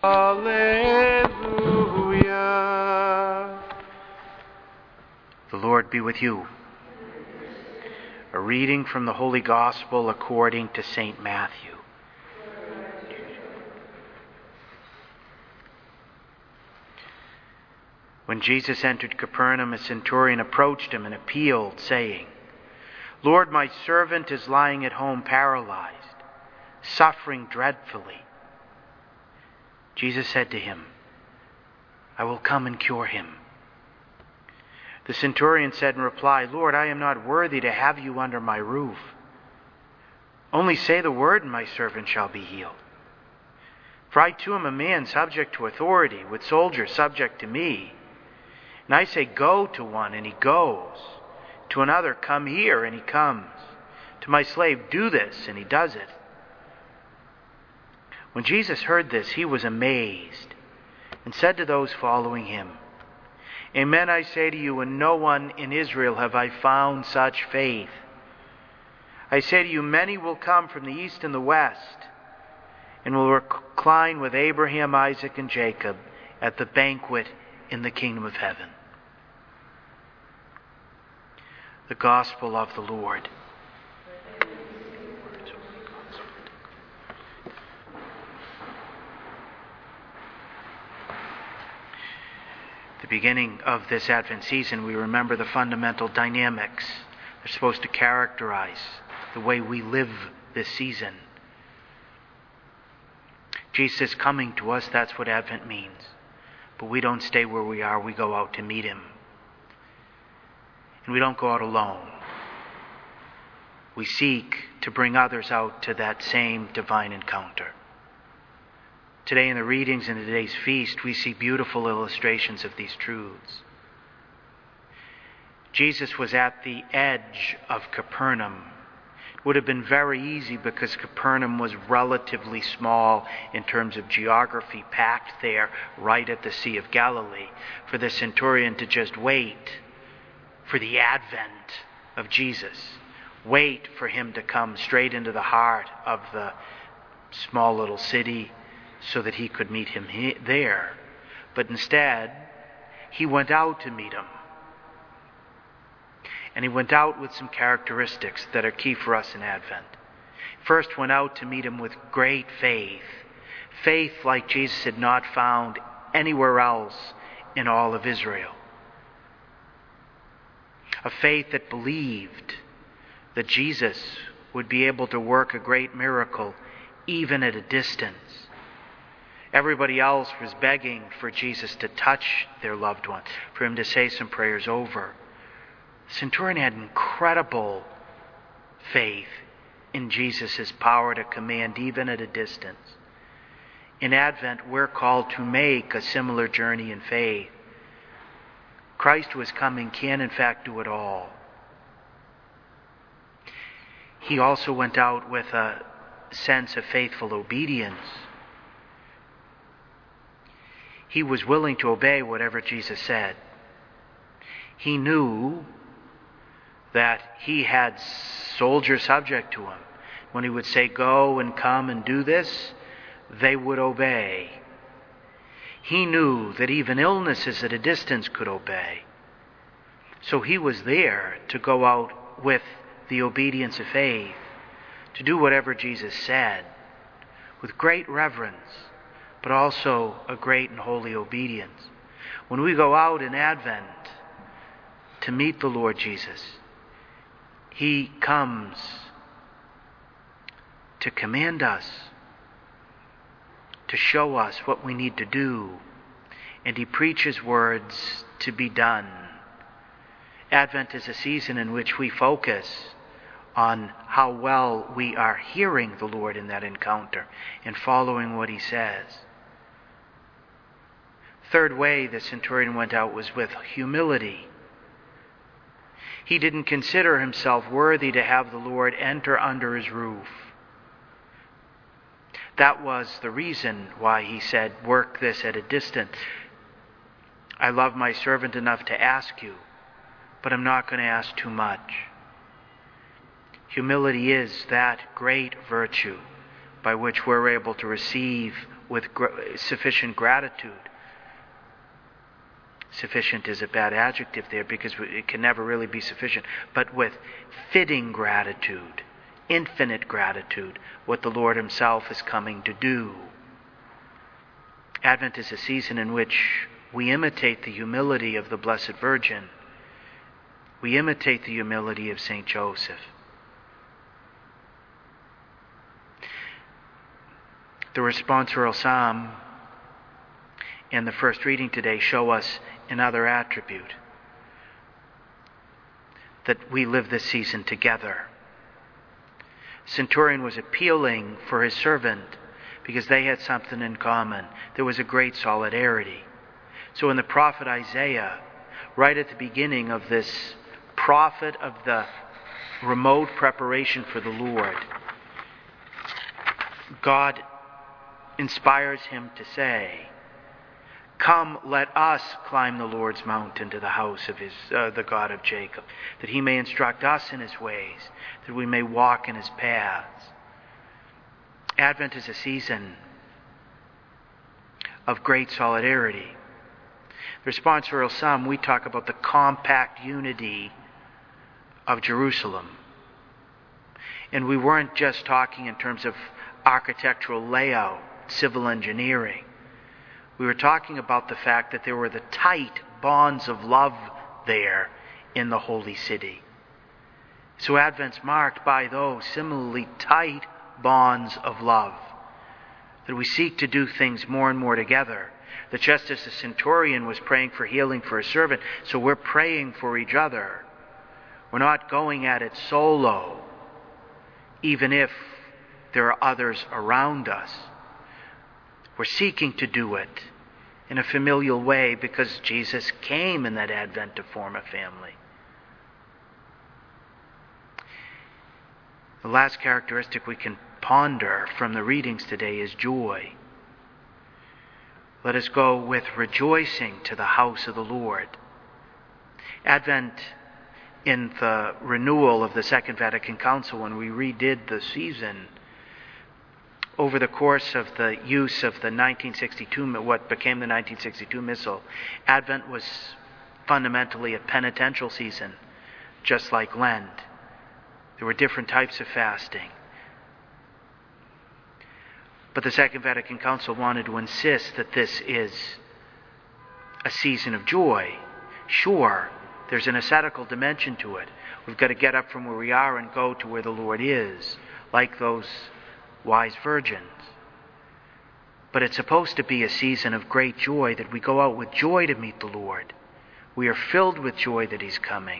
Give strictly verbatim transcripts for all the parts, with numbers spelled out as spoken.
Alleluia. The Lord be with you. A reading from the Holy Gospel according to Saint Matthew. When Jesus entered Capernaum, a centurion approached him and appealed, saying, "Lord, my servant is lying at home paralyzed, suffering dreadfully." Jesus said to him, "I will come and cure him." The centurion said in reply, "Lord, I am not worthy to have you under my roof. Only say the word and my servant shall be healed. For I too am a man subject to authority, with soldiers subject to me. And I say, go to one, and he goes. To another, come here, and he comes. To my slave, do this, and he does it." When Jesus heard this, he was amazed, and said to those following him, "Amen, I say to you, in no one in Israel have I found such faith. I say to you, many will come from the east and the west, and will recline with Abraham, Isaac, and Jacob at the banquet in the kingdom of heaven." The Gospel of the Lord. At the beginning of this Advent season, we remember the fundamental dynamics that are supposed to characterize the way we live this season. Jesus is coming to us, that's what Advent means. But we don't stay where we are, we go out to meet him. And we don't go out alone. We seek to bring others out to that same divine encounter. Today in the readings in today's feast, we see beautiful illustrations of these truths. Jesus was at the edge of Capernaum. It would have been very easy because Capernaum was relatively small in terms of geography, packed there right at the Sea of Galilee, for the centurion to just wait for the advent of Jesus. Wait for him to come straight into the heart of the small little city so that he could meet him he- there. But instead, he went out to meet him. And he went out with some characteristics that are key for us in Advent. First, went out to meet him with great faith. Faith like Jesus had not found anywhere else in all of Israel. A faith that believed that Jesus would be able to work a great miracle even at a distance. Everybody else was begging for Jesus to touch their loved one, for him to say some prayers over. The centurion had incredible faith in Jesus' power to command even at a distance. In Advent, we're called to make a similar journey in faith. Christ who is coming can in fact do it all. He also went out with a sense of faithful obedience. He was willing to obey whatever Jesus said. He knew that he had soldiers subject to him. When he would say, "Go and come and do this," they would obey. He knew that even illnesses at a distance could obey. So he was there to go out with the obedience of faith, to do whatever Jesus said, with great reverence, but also a great and holy obedience. When we go out in Advent to meet the Lord Jesus, he comes to command us, to show us what we need to do, and he preaches words to be done. Advent is a season in which we focus on how well we are hearing the Lord in that encounter and following what he says. Third way the centurion went out was with humility. He didn't consider himself worthy to have the Lord enter under his roof. That was the reason why he said, "Work this at a distance. I love my servant enough to ask you, but I'm not going to ask too much." Humility is that great virtue by which we're able to receive with gr- sufficient gratitude. Sufficient is a bad adjective there because it can never really be sufficient, but with fitting gratitude, infinite gratitude, what the Lord himself is coming to do. Advent is a season in which we imitate the humility of the Blessed Virgin. We imitate the humility of Saint Joseph. The responsorial psalm and the first reading today show us another attribute, that we live this season together. Centurion was appealing for his servant because they had something in common. There was a great solidarity. So in the prophet Isaiah, right at the beginning of this prophet of the remote preparation for the Lord, God inspires him to say, "Come, let us climb the Lord's mountain to the house of his, uh, the God of Jacob, that he may instruct us in his ways, that we may walk in his paths." Advent is a season of great solidarity. The responsorial psalm, we talk about the compact unity of Jerusalem. And we weren't just talking in terms of architectural layout, civil engineering. We were talking about the fact that there were the tight bonds of love there in the holy city. So Advent's marked by those similarly tight bonds of love, that we seek to do things more and more together. That just as the centurion was praying for healing for his servant, so we're praying for each other. We're not going at it solo, even if there are others around us. We're seeking to do it in a familial way because Jesus came in that Advent to form a family. The last characteristic we can ponder from the readings today is joy. Let us go with rejoicing to the house of the Lord. Advent, in the renewal of the Second Vatican Council, when we redid the season, over the course of the use of the nineteen sixty-two, what became the nineteen sixty-two Missal, Advent was fundamentally a penitential season, just like Lent. There were different types of fasting. But the Second Vatican Council wanted to insist that this is a season of joy. Sure, there's an ascetical dimension to it. We've got to get up from where we are and go to where the Lord is, like those wise virgins. But it's supposed to be a season of great joy, that we go out with joy to meet the Lord. We are filled with joy that he's coming.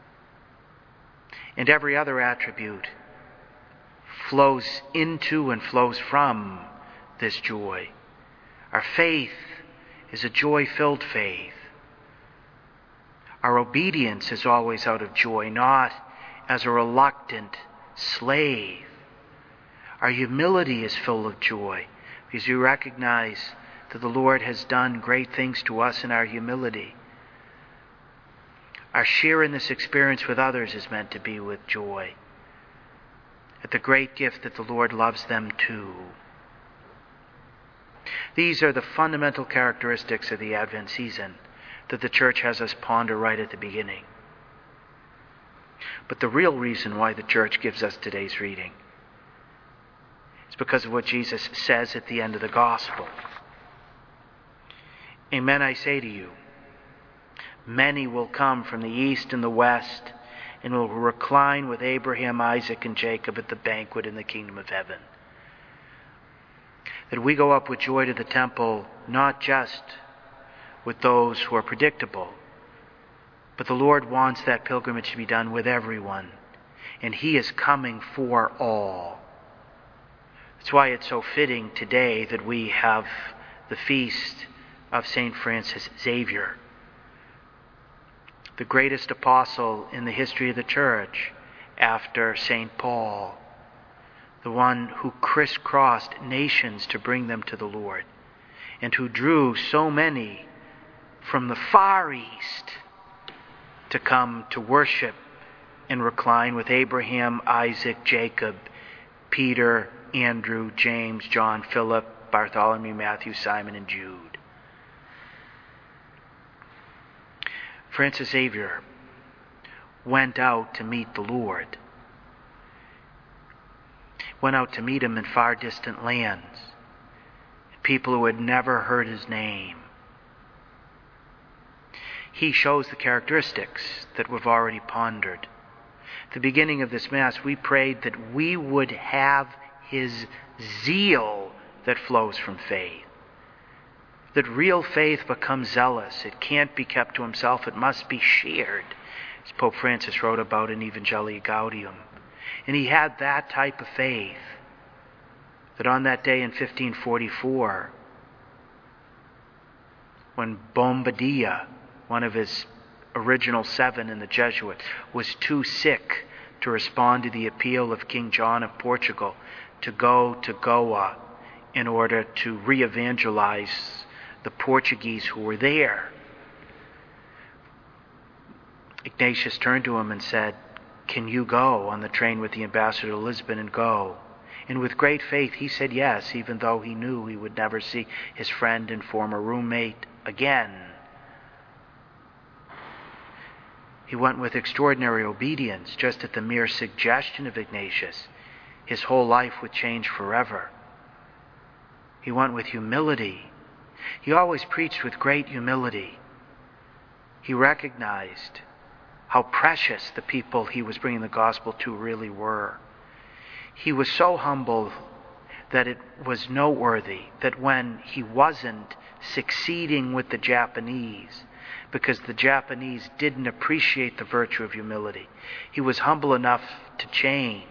And every other attribute flows into and flows from this joy. Our faith is a joy-filled faith. Our obedience is always out of joy, not as a reluctant slave. Our humility is full of joy because we recognize that the Lord has done great things to us in our humility. Our share in this experience with others is meant to be with joy, at the great gift that the Lord loves them too. These are the fundamental characteristics of the Advent season that the Church has us ponder right at the beginning. But the real reason why the Church gives us today's reading is because of what Jesus says at the end of the Gospel. Amen, I say to you, many will come from the east and the west and will recline with Abraham, Isaac, and Jacob at the banquet in the kingdom of heaven. That we go up with joy to the temple, not just with those who are predictable, but the Lord wants that pilgrimage to be done with everyone, and he is coming for all. That's why it's so fitting today that we have the feast of Saint Francis Xavier, the greatest apostle in the history of the Church after Saint Paul, the one who crisscrossed nations to bring them to the Lord, and who drew so many from the far east to come to worship and recline with Abraham, Isaac, Jacob, Peter, Andrew, James, John, Philip, Bartholomew, Matthew, Simon, and Jude. Francis Xavier went out to meet the Lord. Went out to meet him in far distant lands. People who had never heard his name. He shows the characteristics that we've already pondered. At the beginning of this Mass, we prayed that we would have his zeal that flows from faith. That real faith becomes zealous. It can't be kept to himself. It must be shared, as Pope Francis wrote about in Evangelii Gaudium. And he had that type of faith that on that day in fifteen forty-four, when Bombardier, one of his original seven in the Jesuits, was too sick to respond to the appeal of King John of Portugal to go to Goa in order to re-evangelize the Portuguese who were there. Ignatius turned to him and said, "Can you go on the train with the ambassador to Lisbon and go?" And with great faith he said yes, even though he knew he would never see his friend and former roommate again. He went with extraordinary obedience. Just at the mere suggestion of Ignatius, his whole life would change forever. He went with humility. He always preached with great humility. He recognized how precious the people he was bringing the gospel to really were. He was so humble that it was noteworthy that when he wasn't succeeding with the Japanese, because the Japanese didn't appreciate the virtue of humility, he was humble enough to change.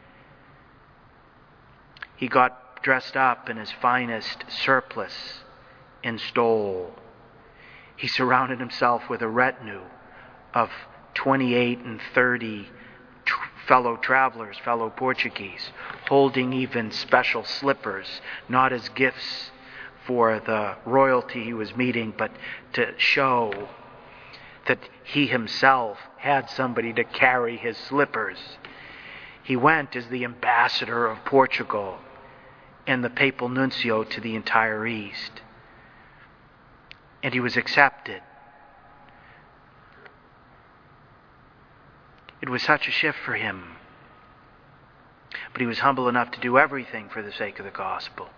He got dressed up in his finest surplice and stole. He surrounded himself with a retinue of twenty-eight and thirty tr- fellow travelers, fellow Portuguese, holding even special slippers, not as gifts for the royalty he was meeting, but to show that he himself had somebody to carry his slippers. He went as the ambassador of Portugal and the papal nuncio to the entire East. And he was accepted. It was such a shift for him. But he was humble enough to do everything for the sake of the gospel.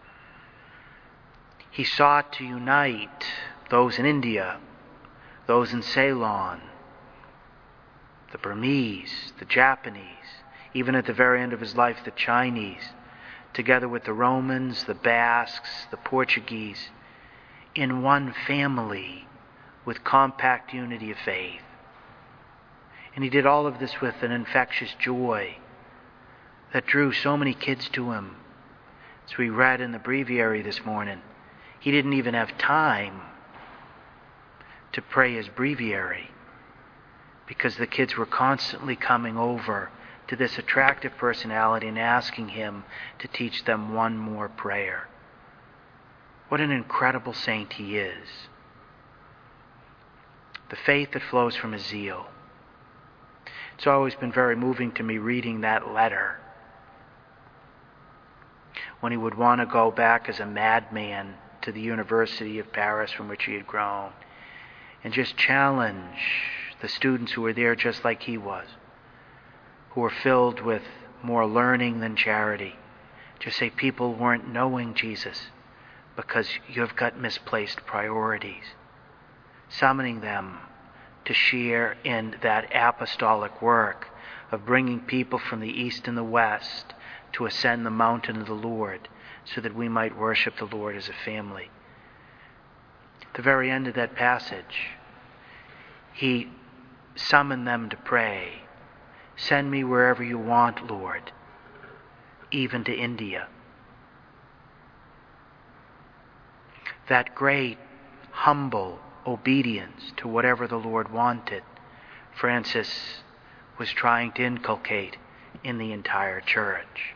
He sought to unite those in India, those in Ceylon, the Burmese, the Japanese, even at the very end of his life, the Chinese, together with the Romans, the Basques, the Portuguese, in one family with compact unity of faith. And he did all of this with an infectious joy that drew so many kids to him. As we read in the breviary this morning, he didn't even have time to pray his breviary because the kids were constantly coming over to this attractive personality and asking him to teach them one more prayer. What an incredible saint he is. The faith that flows from his zeal. It's always been very moving to me reading that letter. When he would want to go back as a madman to the University of Paris from which he had grown and just challenge the students who were there just like he was, who were filled with more learning than charity. Just say people weren't knowing Jesus because you've got misplaced priorities. Summoning them to share in that apostolic work of bringing people from the east and the west to ascend the mountain of the Lord so that we might worship the Lord as a family. At the very end of that passage, he summoned them to pray, "Send me wherever you want, Lord, even to India." That great, humble obedience to whatever the Lord wanted, Francis was trying to inculcate in the entire church.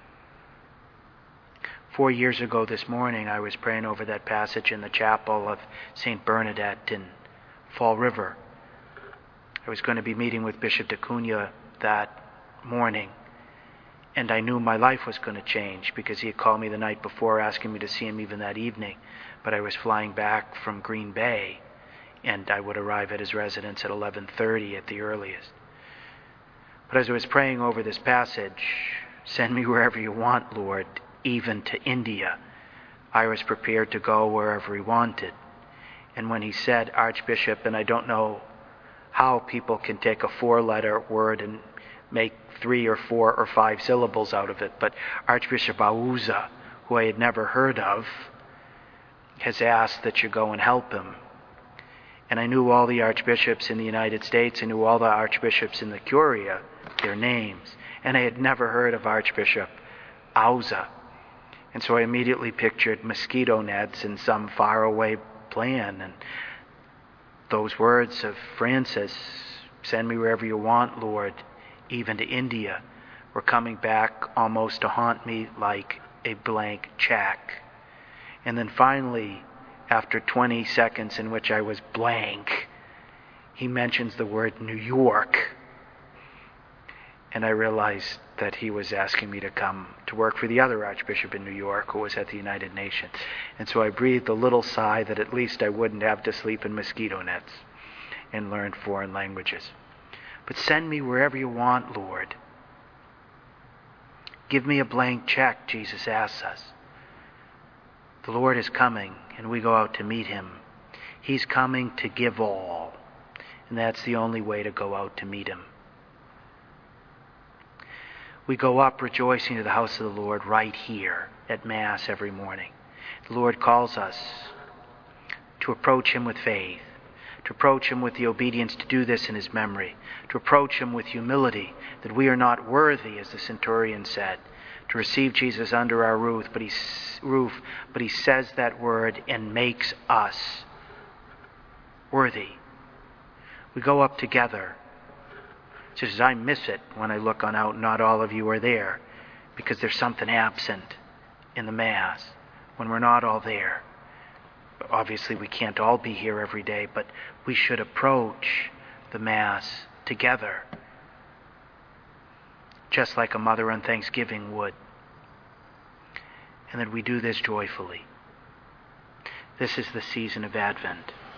Four years ago this morning, I was praying over that passage in the chapel of Saint Bernadette in Fall River. I was going to be meeting with Bishop d'Acunha that morning, And I knew my life was going to change because he had called me the night before asking me to see him even that evening. But I was flying back from Green Bay, and I would arrive at his residence at eleven thirty at the earliest. But as I was praying over this passage, send me wherever you want, Lord, even to India, I was prepared to go wherever he wanted. And when he said Archbishop, and I don't know how people can take a four-letter word and make three or four or five syllables out of it, but Archbishop Auza, who I had never heard of, has asked that you go and help him. And I knew all the archbishops in the United States. I knew all the archbishops in the Curia, their names. And I had never heard of Archbishop Auza. And so I immediately pictured mosquito nets in some faraway plan. And those words of Francis, send me wherever you want, Lord, even to India, were coming back almost to haunt me like a blank check. And then finally, after twenty seconds in which I was blank, he mentions the word New York. And I realized that he was asking me to come to work for the other Archbishop in New York who was at the United Nations. And so I breathed a little sigh that at least I wouldn't have to sleep in mosquito nets and learn foreign languages. But send me wherever you want, Lord. Give me a blank check, Jesus asks us. The Lord is coming, and we go out to meet him. He's coming to give all, and that's the only way to go out to meet him. We go up rejoicing to the house of the Lord right here at Mass every morning. The Lord calls us to approach him with faith, to approach him with the obedience to do this in his memory, to approach him with humility, that we are not worthy, as the centurion said, to receive Jesus under our roof, but he, roof, but he says that word and makes us worthy. We go up together. Just as I miss it when I look on out, not all of you are there, because there's something absent in the Mass when we're not all there. Obviously, we can't all be here every day, but we should approach the Mass together, just like a mother on Thanksgiving would, and that we do this joyfully. This is the season of Advent.